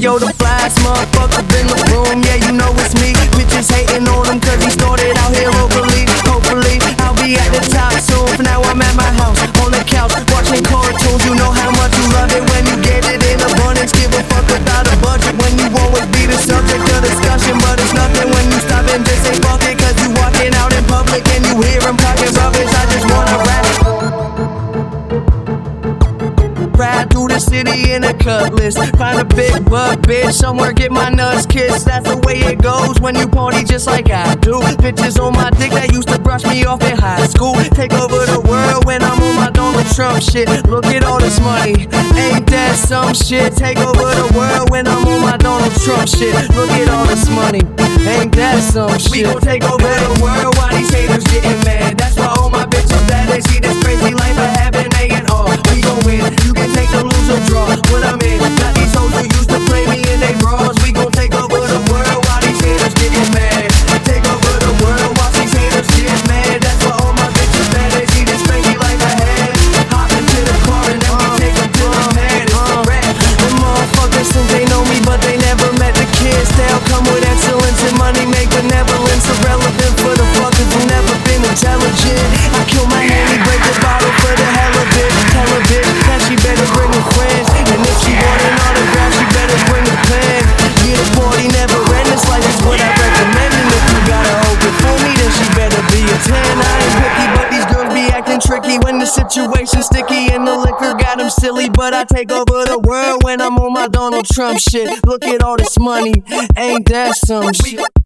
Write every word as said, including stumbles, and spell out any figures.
Joe the flyest motherfucker in the room. Yeah, you know it's me. Bitches hating on him cause he started out here overly. Hopefully, I'll be at the top soon. For now, I'm at my house, on the couch, watching cartoons. You know how much you love it when you get it in abundance. Give a fuck without a budget when you always be the subject of discussion. But it's nothing when you stop and just say fuck it. Cause you walking out in public and you hear him talking rubbish. I just wanna rap. Ride through the city in a cutlass, find a big buck, bitch, somewhere get my nuts kissed. That's the way it goes when you party just like I do. Bitches on my dick that used to brush me off in high school. Take over the world when I'm on my Donald Trump shit. Look at all this money, ain't that some shit? Take over the world when I'm on my Donald Trump shit. Look at all this money, ain't that some shit? We gon' take over the world while these haters getting mad. That's why all my bitches bad, they see this crazy life I have in A and R. We gon' win, you can take the lose or draw. What I'm in, got these hoes who used to play me in they bras. We gon' take over the world while these haters getting mad. Take over the world while these haters get mad. That's why all my bitches bad, they see this crazy life I had. Hop into the car and then we take them to the pad. It's a rap. Them motherfuckers think they know me, but they never met the kids. They'll come with excellence and money, make benevolence irrelevant for the fuckers who never been intelligent. I kill my handy, break the bottle for the hell of it. Tell a bitch that she better bring her friends, and if she want an autograph, she better bring a pen. Yeah, the party never ends, this life is what I recommend. And if you gotta hold it for me, then she better be a ten. I ain't picky, but these girls be acting tricky when the situation's sticky and the liquor got them silly. But I take over the world when I'm on my Donald Trump shit. Look at all this money, ain't that some shit?